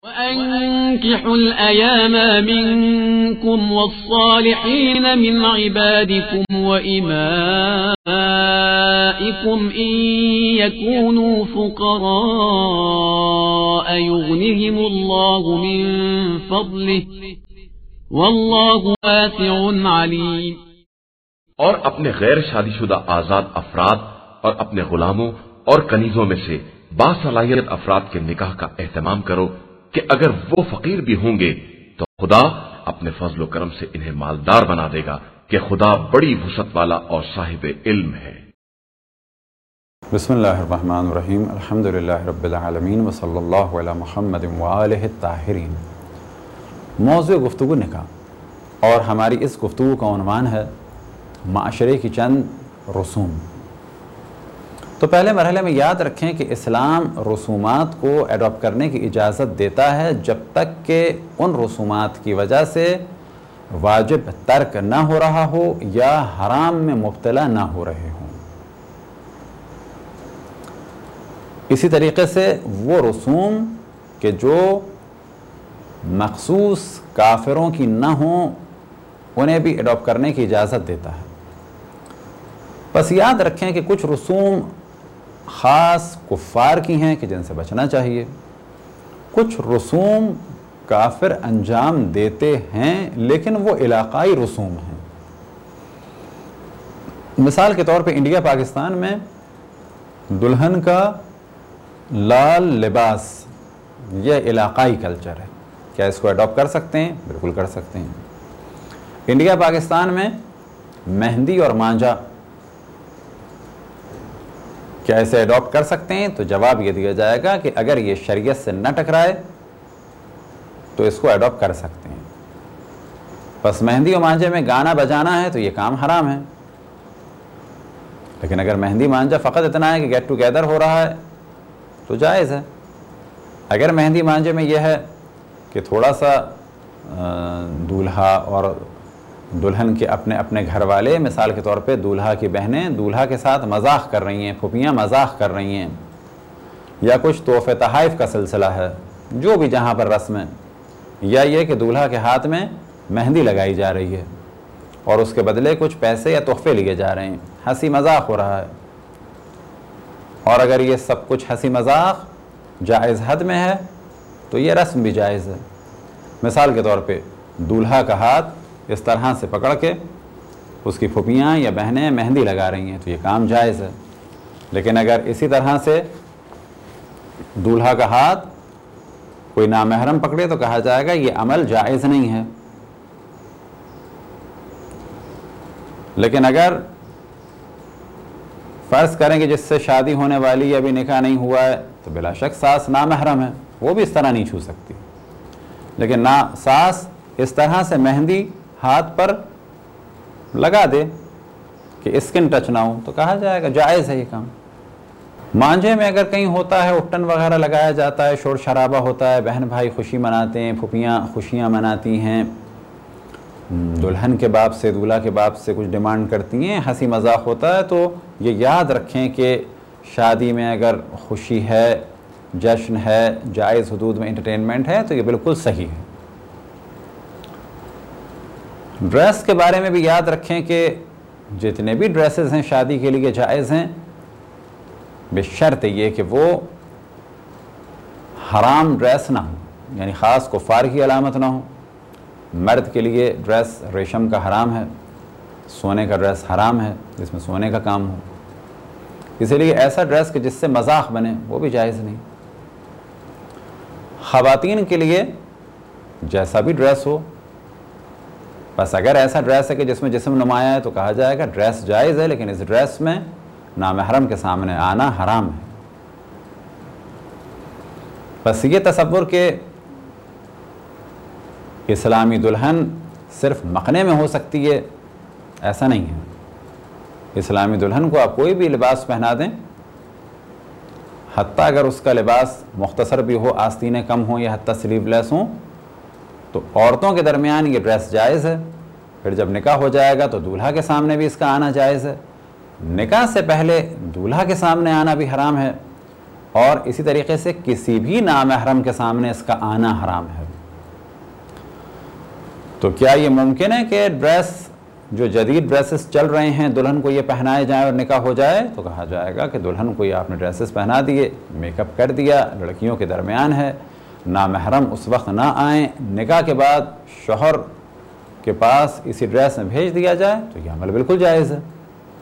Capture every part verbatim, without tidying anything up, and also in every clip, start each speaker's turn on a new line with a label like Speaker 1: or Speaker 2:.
Speaker 1: वअन्किहुल अयामा मिनकुम वस्सालिहीन मिन इबादिकुम व इमाइकुम इन यकूनू फुक़रा युग़निहिमुल्लाहु मिन फ़ज़लिहि वल्लाहु वासिउन अलीम।
Speaker 2: और अपने गैर शादीशुदा आजाद अफराद और अपने गुलामों और कनीजों में से बासलाहियत अफराद के निकाह का एहतमाम करो कि अगर वो फकीर भी होंगे तो खुदा अपने फजल करम से इन्हें मालदार बना देगा कि खुदा बड़ी वुसअत वाला और साहिब इल्म है।
Speaker 3: बिस्मिल्लाहिर्रहमानिर्रहीम अल्हम्दुलिल्लाहि रब्बिल आलमीन व सल्लल्लाहु अला मुहम्मद व आलिहि ताहिरीन। मौज़ू गुफ्तगू निकाह और हमारी इस गुफ्तगू का उन्वान है माशरे की चंद रसूम। तो पहले मरहले में याद रखें कि इस्लाम रसूमात को एडॉप्ट करने की इजाज़त देता है जब तक कि उन रसूमात की वजह से वाजिब तर्क ना हो रहा हो या हराम में मुब्तला ना हो रहे हों। इसी तरीके से वो रसूम के जो मखसूस काफिरों की ना हों उन्हें भी एडॉप्ट करने की इजाज़त देता है। बस याद रखें कि कुछ रसूम ख़ास कुफ़ार की हैं कि जिनसे बचना चाहिए, कुछ रसूम काफिर अंजाम देते हैं लेकिन वो इलाक़ाई रसूम हैं। मिसाल के तौर पे इंडिया पाकिस्तान में दुल्हन का लाल लिबास यह इलाक़ाई कल्चर है। क्या इसको अडॉप्ट कर सकते हैं? बिल्कुल कर सकते हैं। इंडिया पाकिस्तान में मेहंदी और मांझा क्या इसे अडॉप्ट कर सकते हैं? तो जवाब ये दिया जाएगा कि अगर ये शरीयत से न टकराए तो इसको अडॉप्ट कर सकते हैं। बस मेहंदी और मांझे में गाना बजाना है तो ये काम हराम है। लेकिन अगर मेहंदी मांझा फ़कत इतना है कि गेट टुगेदर हो रहा है तो जायज़ है। अगर मेहंदी मांझे में यह है कि थोड़ा सा दूल्हा और दुल्हन के अपने अपने घर वाले, मिसाल के तौर पे दूल्हा की बहनें दूल्हा के साथ मजाक कर रही हैं, फुफियाँ मजाक कर रही हैं, या कुछ तोहफ़े तहाइफ का सिलसिला है, जो भी जहाँ पर रस्म है, या ये कि दूल्हा के हाथ में मेहंदी लगाई जा रही है और उसके बदले कुछ पैसे या तोहफ़े लिए जा रहे हैं, हंसी मजाक हो रहा है। और अगर ये सब कुछ हंसी मजाक जायज़ हद में है तो ये रस्म भी जायज़ है। मिसाल के तौर पे दूल्हा का हाथ इस तरह से पकड़ के उसकी फुफियाँ या बहनें मेहंदी लगा रही हैं तो ये काम जायज़ है। लेकिन अगर इसी तरह से दूल्हा का हाथ कोई नामहरम पकड़े तो कहा जाएगा ये अमल जायज़ नहीं है। लेकिन अगर फ़र्ज़ करें कि जिससे शादी होने वाली अभी निकाह नहीं हुआ है तो बिला शक सास नामहरम है, वो भी इस तरह नहीं छू सकती। लेकिन ना सास इस तरह से मेहंदी हाथ पर लगा दे कि स्किन टच ना हो तो कहा जाएगा जायज़ है ये काम। मांझे में अगर कहीं होता है, उपटन वगैरह लगाया जाता है, शोर शराबा होता है, बहन भाई खुशी मनाते हैं, फुफियाँ खुशियाँ मनाती हैं, दुल्हन के बाप से दूल्हा के बाप से कुछ डिमांड करती हैं, हंसी मजाक होता है, तो ये याद रखें कि शादी में अगर खुशी है, जश्न है, जायज़ हदूद में इंटरटेनमेंट है तो ये बिल्कुल सही है। ड्रेस के बारे में भी याद रखें कि जितने भी ड्रेसेस हैं शादी के लिए जायज़ हैं, बशर्त ये कि वो हराम ड्रेस ना हो, यानी ख़ास कुफ़ार की अलामत ना हो। मर्द के लिए ड्रेस रेशम का हराम है, सोने का ड्रेस हराम है जिसमें सोने का काम हो, इसलिए ऐसा ड्रेस कि जिससे मजाक बने वो भी जायज़ नहीं। ख़वातीन के लिए जैसा भी ड्रेस हो, बस अगर ऐसा ड्रेस है कि जिसमें जिस्म नुमाया है तो कहा जाएगा ड्रेस जायज़ है, लेकिन इस ड्रेस में नामहरम के सामने आना हराम है। बस ये तसव्वुर के इस्लामी दुल्हन सिर्फ मखने में हो सकती है, ऐसा नहीं है। इस्लामी दुल्हन को आप कोई भी लिबास पहना दें, हत्ता अगर उसका लिबास मुख्तसर भी हो, आस्तीनें कम हो या हत्ता स्लीवलेस हों, तो औरतों के दरमियान ये ड्रेस जायज़ है। फिर जब निकाह हो जाएगा तो दूल्हा के सामने भी इसका आना जायज़ है। निकाह से पहले दूल्हा के सामने आना भी हराम है और इसी तरीके से किसी भी नामहरम के सामने इसका आना हराम है। तो क्या ये मुमकिन है कि ड्रेस जो जदीद ड्रेसेस चल रहे हैं दुल्हन को ये पहनाए जाए और निकाह हो जाए? तो कहा जाएगा कि दुल्हन को ये आपने ड्रेसेस पहना दिए, मेकअप कर दिया, लड़कियों के दरमियान है, नामहरम उस वक्त ना आए, निकाह के बाद शौहर के पास इसी ड्रेस में भेज दिया जाए, तो यह अमल बिल्कुल जायज़ है।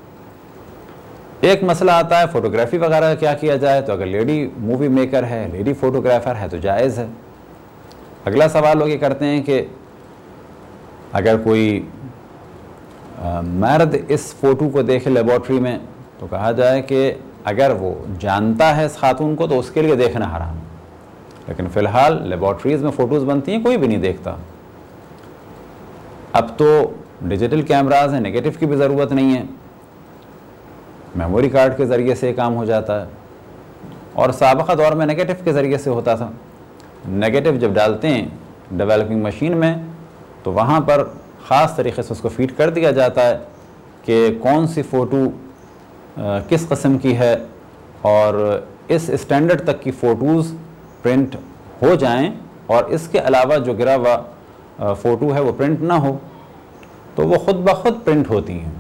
Speaker 3: एक मसला आता है फ़ोटोग्राफी वगैरह क्या किया जाए, तो अगर लेडी मूवी मेकर है, लेडी फ़ोटोग्राफ़र है तो जायज़ है। अगला सवाल लोग ये करते हैं कि अगर कोई आ, मर्द इस फ़ोटो को देखे लेबॉर्ट्री में, तो कहा जाए कि अगर वो जानता है इस खातून को तो उसके लिए देखना हराम है, लेकिन फ़िलहाल लेबॉर्ट्रीज़ में फ़ोटोज़ बनती हैं, कोई भी नहीं देखता। अब तो डिजिटल कैमराज हैं, नेगेटिव की भी ज़रूरत नहीं है, मेमोरी कार्ड के ज़रिए से काम हो जाता है। और साबका दौर में नेगेटिव के ज़रिए से होता था। नेगेटिव जब डालते हैं डेवलपिंग मशीन में, तो वहाँ पर ख़ास तरीके से उसको फीड कर दिया जाता है कि कौन सी फ़ोटो किस किस्म की है, और इस स्टैंडर्ड तक की फ़ोटोज़ प्रिंट हो जाएं, और इसके अलावा जो गिरा हुआ फ़ोटो है वो प्रिंट ना हो, तो वो ख़ुद ब खुद प्रिंट होती हैं।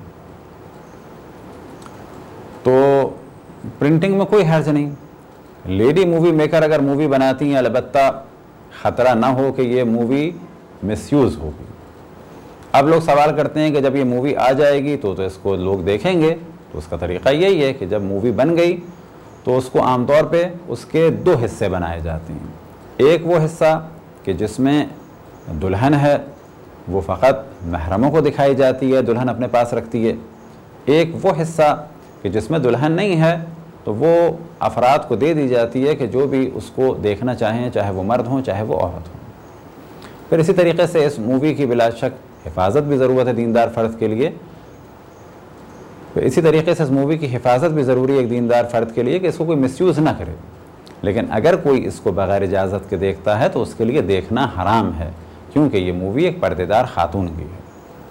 Speaker 3: तो प्रिंटिंग में कोई हर्ज नहीं। लेडी मूवी मेकर अगर मूवी बनाती हैं, अलबत्ता ख़तरा ना हो कि ये मूवी मिसयूज़ होगी। अब लोग सवाल करते हैं कि जब ये मूवी आ जाएगी तो तो इसको लोग देखेंगे, तो उसका तरीक़ा यही है कि जब मूवी बन गई तो उसको आमतौर पे उसके दो हिस्से बनाए जाते हैं। एक वो हिस्सा कि जिसमें दुल्हन है, वो फ़कत महरमों को दिखाई जाती है, दुल्हन अपने पास रखती है। एक वो हिस्सा कि जिसमें दुल्हन नहीं है, तो वो अफराद को दे दी जाती है कि जो भी उसको देखना चाहें, चाहे वो मर्द हों चाहे वो औरत हों। फिर इसी तरीके से इस मूवी की बिला शक हिफाजत भी ज़रूरत है दीनदार फ़र्द के लिए। फिर इसी तरीके से इस मूवी की हिफाजत भी ज़रूरी है एक दीनदार फ़र्द के लिए कि इसको कोई मिसयूज़ ना करे। लेकिन अगर कोई इसको बग़ैर इजाज़त के देखता है तो उसके लिए देखना हराम है, क्योंकि ये मूवी एक पर्देदार खातून की है।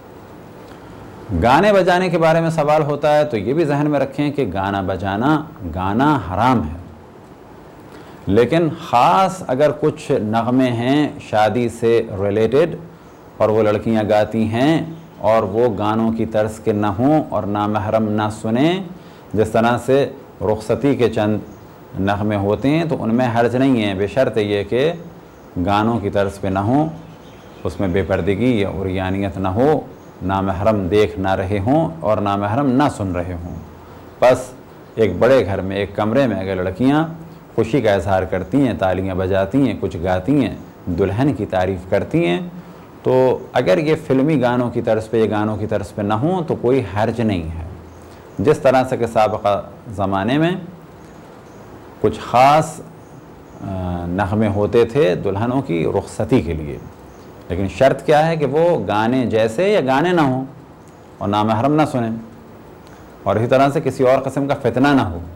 Speaker 3: गाने बजाने के बारे में सवाल होता है, तो ये भी जहन में रखें कि गाना बजाना गाना हराम है, लेकिन ख़ास अगर कुछ नग़मे हैं शादी से रिलेटेड और वो लड़कियां गाती हैं और वो गानों की तर्ज के ना हों और नामहरम ना सुने, जिस तरह से रुखसती के चंद नग़मे होते हैं, तो उनमें हर्ज नहीं है, बेशर्त ये कि गानों की तर्ज पे ना हो, उसमें बेपर्दगी या उरियानियत ना हो, नामहरम देख ना रहे हों और नामहरम ना सुन रहे हों। बस एक बड़े घर में एक कमरे में अगर लड़कियां खुशी का इजहार करती हैं, तालियां बजाती हैं, कुछ गाती हैं, दुल्हन की तारीफ़ करती हैं, तो अगर ये फ़िल्मी गानों की तर्ज पे, ये गानों की तर्ज पे ना हों तो कोई हर्ज नहीं है। जिस तरह से कि साबका ज़माने में कुछ ख़ास नग़मे होते थे दुल्हनों की रुखसती के लिए, लेकिन शर्त क्या है कि वो गाने जैसे या गाने ना हों और नामहरम ना सुने, और इसी तरह से किसी और किस्म का फितना ना हो।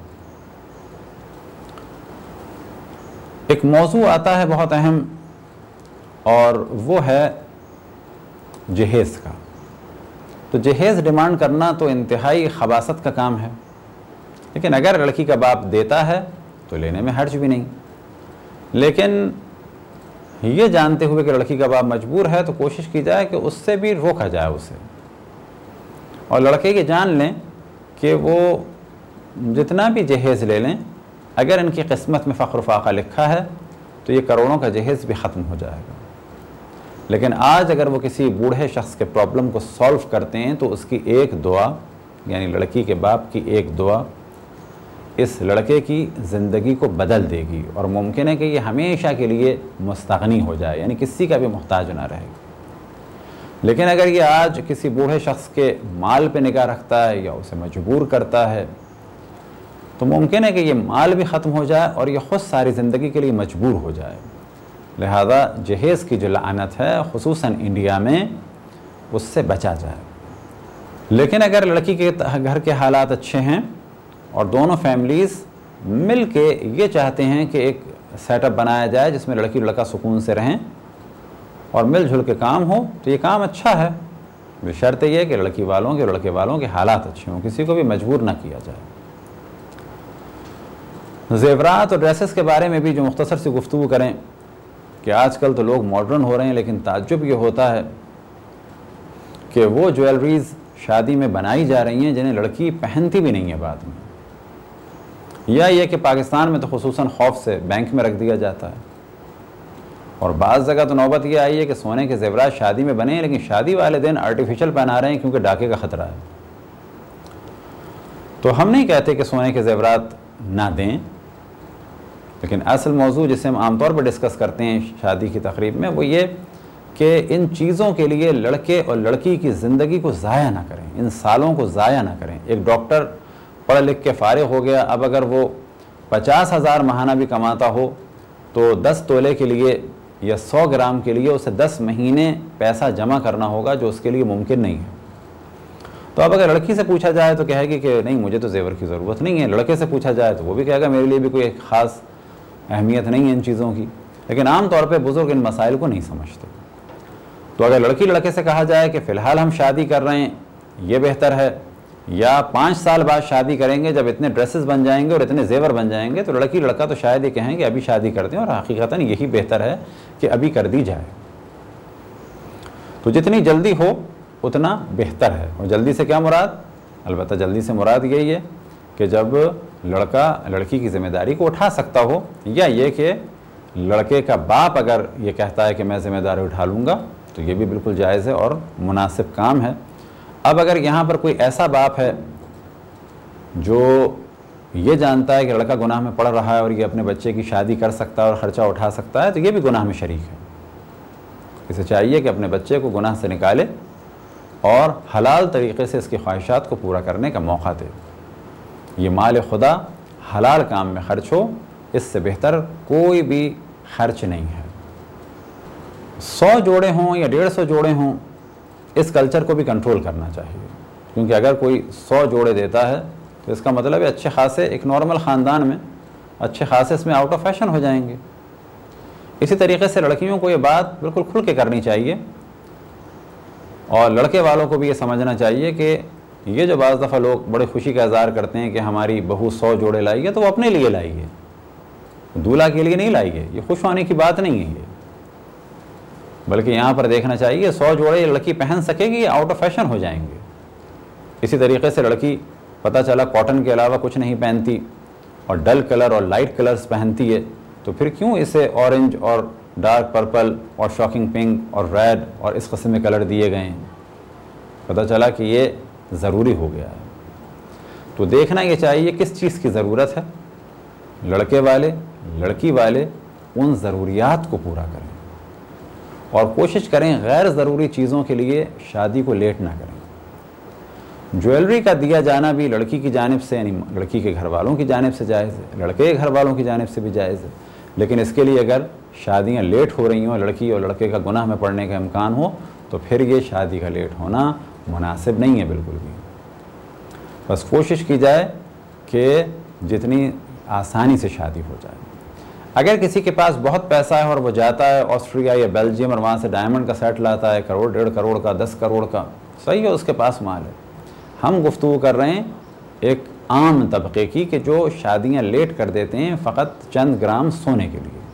Speaker 3: एक मौजू आता है बहुत अहम, और वो है जहेज़ का। तो जहेज़ डिमांड करना तो इंतहाई खबासत का काम है, लेकिन अगर लड़की का बाप देता है तो लेने में हर्ज भी नहीं। लेकिन ये जानते हुए कि लड़की का बाप मजबूर है, तो कोशिश की जाए कि उससे भी रोका जाए उसे, और लड़के की जान लें कि वो जितना भी जहेज़ ले लें, अगर इनकी किस्मत में फ़ख्र फाक़ा लिखा है तो ये करोड़ों का जहेज़ भी ख़त्म हो जाएगा। लेकिन आज अगर वो किसी बूढ़े शख्स के प्रॉब्लम को सॉल्व करते हैं, तो उसकी एक दुआ, यानी लड़की के बाप की एक दुआ, इस लड़के की ज़िंदगी को बदल देगी, और मुमकिन है कि ये हमेशा के लिए मुस्तगनी हो जाए, यानी किसी का भी मोहताज ना रहे। लेकिन अगर ये आज किसी बूढ़े शख्स के माल पे निगाह रखता है या उसे मजबूर करता है, तो मुमकिन है कि ये माल भी ख़त्म हो जाए और ये ख़ुद सारी ज़िंदगी के लिए मजबूर हो जाए। लिहाजा जहेज़ की जो लानत है ख़ुसूसन इंडिया में, उससे बचा जाए। लेकिन अगर लड़की के घर के हालात अच्छे हैं और दोनों फैमिलीज़ मिल के ये चाहते हैं कि एक सेटअप बनाया जाए जिसमें लड़की लड़का सुकून से रहें और मिलजुल के काम हो, तो ये काम अच्छा है। बशर्ते ये कि लड़की वालों के लड़के वालों के हालात अच्छे हों, किसी को भी मजबूर ना किया जाए। ज़ेवरात और ड्रेसेस के बारे में भी जो मुख्तसर सी गुफ्तगू करें कि आजकल तो लोग मॉडर्न हो रहे हैं, लेकिन ताज्जुब ये होता है कि वो ज्वेलरीज़ शादी में बनाई जा रही हैं जिन्हें लड़की पहनती भी नहीं है बाद में, या ये कि पाकिस्तान में तो खुसूसन खौफ से बैंक में रख दिया जाता है। और बाज़ जगह तो नौबत ये आई है कि सोने के ज़ेवरात शादी में बने हैं, लेकिन शादी वाले दिन आर्टिफिशियल पहना रहे हैं क्योंकि डाके का ख़तरा है। तो हम नहीं कहते कि सोने के ज़ेवरात ना दें, लेकिन असल मौजू जिसे हम आमतौर पर डिस्कस करते हैं शादी की तकरीब में वो ये कि इन चीज़ों के लिए लड़के और लड़की की ज़िंदगी को ज़ाया ना करें, इन सालों को ज़ाया ना करें। एक डॉक्टर पढ़ लिख के फ़ारिग हो गया, अब अगर वो पचास हज़ार महाना भी कमाता हो तो दस तोले के लिए या सौ ग्राम के लिए उसे दस महीने पैसा जमा करना होगा, जो उसके लिए मुमकिन नहीं है। तो अब अगर लड़की से पूछा जाए तो कहेगी कि नहीं मुझे तो जेवर की ज़रूरत नहीं है, लड़के से पूछा जाए तो वो भी कहेगा मेरे लिए भी कोई ख़ास अहमियत नहीं है इन चीज़ों की। लेकिन आम तौर पे बुज़ुर्ग इन मसाइल को नहीं समझते। तो अगर लड़की लड़के से कहा जाए कि फ़िलहाल हम शादी कर रहे हैं ये बेहतर है, या पाँच साल बाद शादी करेंगे जब इतने ड्रेसेस बन जाएंगे और इतने जेवर बन जाएंगे, तो लड़की लड़का तो शायद ये कहें कि अभी शादी कर दें, और हकीकतन यही बेहतर है कि अभी कर दी जाए। तो जितनी जल्दी हो उतना बेहतर है। और जल्दी से क्या मुराद? अलबत्ता जल्दी से मुराद यही है कि जब लड़का लड़की की ज़िम्मेदारी को उठा सकता हो, या ये कि लड़के का बाप अगर ये कहता है कि मैं ज़िम्मेदारी उठा लूँगा, तो ये भी बिल्कुल जायज़ है और मुनासिब काम है। अब अगर यहाँ पर कोई ऐसा बाप है जो ये जानता है कि लड़का गुनाह में पड़ रहा है और ये अपने बच्चे की शादी कर सकता है और ख़र्चा उठा सकता है, तो ये भी गुनाह में शरीक है। इसे चाहिए कि अपने बच्चे को गुनाह से निकाले और हलाल तरीक़े से इसकी ख्वाहिशात को पूरा करने का मौका दे। ये माल खुदा हलाल काम में ख़र्च हो, इससे बेहतर कोई भी खर्च नहीं है। सौ जोड़े हों या डेढ़ सौ जोड़े हों, इस कल्चर को भी कंट्रोल करना चाहिए, क्योंकि अगर कोई सौ जोड़े देता है तो इसका मतलब है अच्छे खासे एक नॉर्मल ख़ानदान में अच्छे खासे इसमें आउट ऑफ फैशन हो जाएंगे। इसी तरीके से लड़कियों को ये बात बिल्कुल खुल के करनी चाहिए, और लड़के वालों को भी ये समझना चाहिए कि ये जो बाज़ दफ़ा लोग बड़े खुशी का इज़हार करते हैं कि हमारी बहू सौ जोड़े लाई है, तो वो अपने लिए लाई है, दूल्हा के लिए नहीं लाई है। ये खुश होने की बात नहीं है ये, बल्कि यहाँ पर देखना चाहिए सौ जोड़े लड़की पहन सकेगी या आउट ऑफ फैशन हो जाएंगे। इसी तरीके से लड़की पता चला कॉटन के अलावा कुछ नहीं पहनती और डल कलर और लाइट कलर्स पहनती है, तो फिर क्यों इसे ऑरेंज और डार्क पर्पल और शॉकिंग पिंक और रेड और इस किस्म के कलर दिए गए हैं? पता चला कि ये ज़रूरी हो गया है। तो देखना ये चाहिए किस चीज़ की ज़रूरत है। लड़के वाले लड़की वाले उन ज़रूरियात को पूरा करें और कोशिश करें गैर ज़रूरी चीज़ों के लिए शादी को लेट ना करें। ज्वेलरी का दिया जाना भी लड़की की जानिब से, यानी लड़की के घर वालों की जानिब से जायज़ है, लड़के के घर वालों की जानिब से भी जायज़ है, लेकिन इसके लिए अगर शादियां लेट हो रही हों, लड़की और लड़के का गुनाह में पड़ने का इम्कान हो, तो फिर ये शादी का लेट होना मुनासिब नहीं है बिल्कुल भी। बस कोशिश की जाए कि जितनी आसानी से शादी हो जाए। अगर किसी के पास बहुत पैसा है और वो जाता है ऑस्ट्रिया या बेल्जियम और वहाँ से डायमंड का सेट लाता है, करोड़ डेढ़ करोड़ का, दस करोड़ का, सही है, उसके पास माल है। हम गुफ्तगू कर रहे हैं एक आम तबके की कि जो शादियां लेट कर देते हैं फ़कत चंद ग्राम सोने के लिए।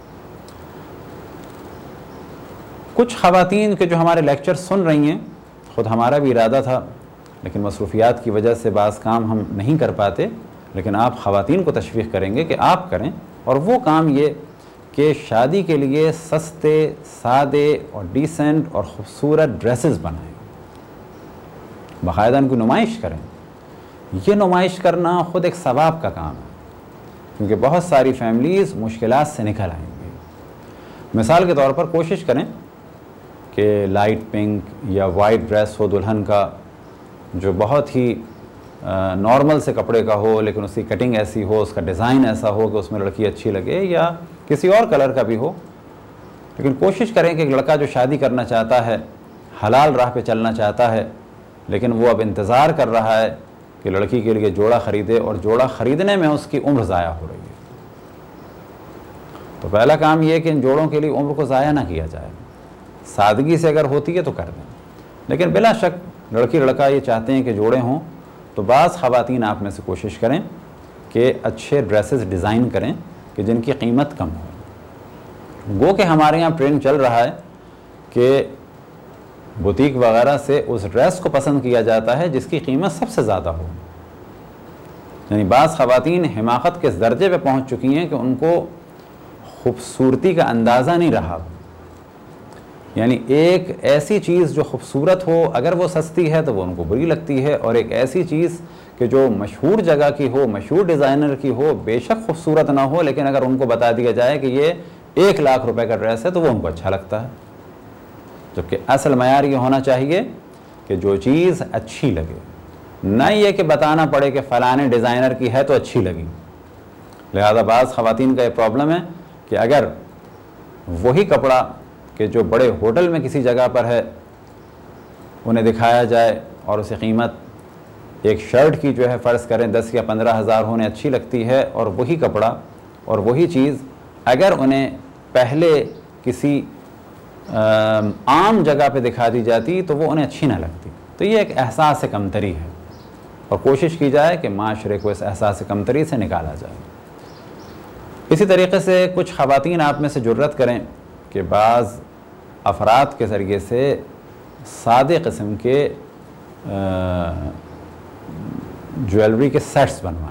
Speaker 3: कुछ ख़वातीन के जो हमारे लेक्चर सुन रही हैं, ख़ुद हमारा भी इरादा था लेकिन मसरूफियात की वजह से बाज़ काम हम नहीं कर पाते, लेकिन आप ख़वातीन को तशवीक़ करेंगे कि आप करें, और वो काम ये कि शादी के लिए सस्ते, सादे और डिसेंट और ख़ूबसूरत ड्रेसेस बनाएं, बाकायदा उनकी नुमाइश करें। ये नुमाइश करना ख़ुद एक सवाब का काम है, क्योंकि बहुत सारी फैमिलीज़ मुश्किलात से निकल आएंगी। मिसाल के तौर पर कोशिश करें कि लाइट पिंक या वाइट ड्रेस हो दुल्हन का, जो बहुत ही नॉर्मल से कपड़े का हो, लेकिन उसकी कटिंग ऐसी हो, उसका डिज़ाइन ऐसा हो कि उसमें लड़की अच्छी लगे, या किसी और कलर का भी हो। लेकिन कोशिश करें कि एक लड़का जो शादी करना चाहता है, हलाल राह पे चलना चाहता है, लेकिन वो अब इंतज़ार कर रहा है कि लड़की के लिए जोड़ा ख़रीदे, और जोड़ा ख़रीदने में उसकी उम्र ज़ाया हो रही है। तो पहला काम ये है कि इन जोड़ों के लिए उम्र को ज़ाया ना किया जाए। सादगी से अगर होती है तो कर दें, लेकिन बिला शक लड़की लड़का ये चाहते हैं कि जोड़े हों, तो बाज़ ख़वातीन आप में से कोशिश करें कि अच्छे ड्रेसेस डिज़ाइन करें कि जिनकी कीमत कम हो। गो कि हमारे यहाँ ट्रेंड चल रहा है कि बुटीक वगैरह से उस ड्रेस को पसंद किया जाता है जिसकी कीमत सबसे ज़्यादा हो। यानी बाज़ ख़वातीन हिमाकत के इस दर्जे पे पहुँच चुकी हैं कि उनको खूबसूरती का अंदाज़ा नहीं रहा। यानी एक ऐसी चीज़ जो खूबसूरत हो, अगर वो सस्ती है तो वो उनको बुरी लगती है, और एक ऐसी चीज़ कि जो मशहूर जगह की हो, मशहूर डिज़ाइनर की हो, बेशक खूबसूरत ना हो, लेकिन अगर उनको बता दिया जाए कि ये एक लाख रुपए का ड्रेस है तो वो उनको अच्छा लगता है। जबकि असल मयार ये होना चाहिए कि जो चीज़ अच्छी लगे, न ये कि बताना पड़े कि फ़लाने डिज़ाइनर की है तो अच्छी लगी। लिहाजा बाज़ ख़वातीन का ये प्रॉब्लम है कि अगर वही कपड़ा कि जो बड़े होटल में किसी जगह पर है उन्हें दिखाया जाए और उसे कीमत एक शर्ट की जो है फ़र्ज़ करें दस या पंद्रह हज़ार होने अच्छी लगती है, और वही कपड़ा और वही चीज़ अगर उन्हें पहले किसी आम जगह पे दिखा दी जाती तो वो उन्हें अच्छी ना लगती। तो ये एक एहसास कमतरी है, और कोशिश की जाए कि माशरे को इस एहसास कमतरी से निकाला जाए। इसी तरीके से कुछ ख़वातीन आप में से जुर्रत करें कि बाज़ अफराद के ज़रिए से सादे किस्म के ज्वेलरी के सेट्स बनवाएं।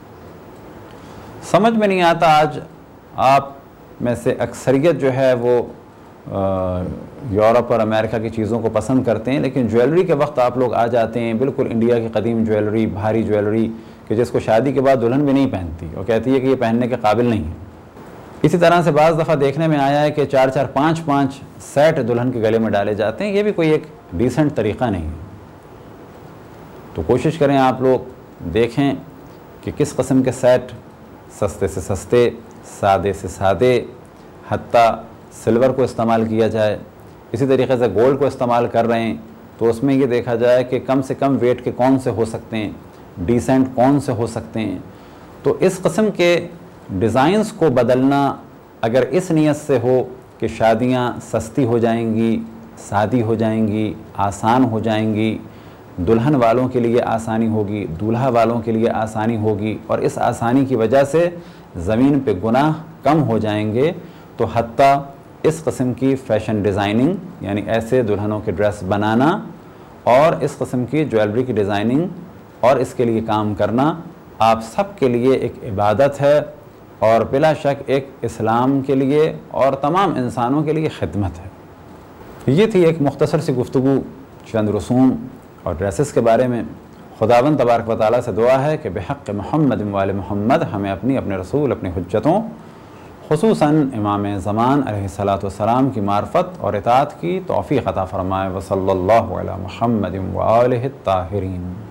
Speaker 3: समझ में नहीं आता, आज आप में से अक्सरियत जो है वो यूरोप और अमेरिका की चीज़ों को पसंद करते हैं, लेकिन ज्वेलरी के वक्त आप लोग आ जाते हैं बिल्कुल इंडिया की कदीम ज्वेलरी, भारी ज्वेलरी कि जिसको शादी के बाद दुल्हन भी नहीं पहनती और कहती है कि ये पहनने के काबिल नहीं है। इसी तरह से बाज़ दफ़ा देखने में आया है कि चार चार पाँच पाँच सेट दुल्हन के गले में डाले जाते हैं। ये भी कोई एक डिसेंट तरीक़ा नहीं है। तो कोशिश करें आप लोग देखें कि किस किस्म के सेट सस्ते से सस्ते, सादे से सादे, हत्ता सिल्वर को इस्तेमाल किया जाए। इसी तरीके से गोल्ड को इस्तेमाल कर रहे हैं तो उसमें ये देखा जाए कि कम से कम वेट के कौन से हो सकते हैं, डिसेंट कौन से हो सकते हैं। तो इस किस्म के डिज़ाइंस को बदलना अगर इस नीयत से हो कि शादियां सस्ती हो जाएंगी, सादी हो जाएंगी, आसान हो जाएंगी, दुल्हन वालों के लिए आसानी होगी, दूल्हा वालों के लिए आसानी होगी, और इस आसानी की वजह से ज़मीन पे गुनाह कम हो जाएंगे, तो हत्ता इस किस्म की फ़ैशन डिज़ाइनिंग यानी ऐसे दुल्हनों के ड्रेस बनाना और इस किस्म की ज्वेलरी की डिज़ाइनिंग और इसके लिए काम करना आप सब के लिए एक इबादत है, और बिला शक एक इस्लाम के लिए और तमाम इंसानों के लिए खिदमत है। ये थी एक मुख्तसर सी गुफ्तगू चंद रसूम और ड्रेसेस के बारे में। खुदावंद तबारक व तआला से दुआ है कि बिहक़्क़ मुहम्मद व आले मुहम्मद हमें अपनी अपने रसूल अपनी हुज्जतों खुसूसन इमाम ज़मान अलैहिस्सलातु वस्सलाम की मार्फत और इताअत की तौफ़ीक़ अता फ़रमाए। व सल्लल्लाहु अला मुहम्मद व आलिहि त्ताहिरीन।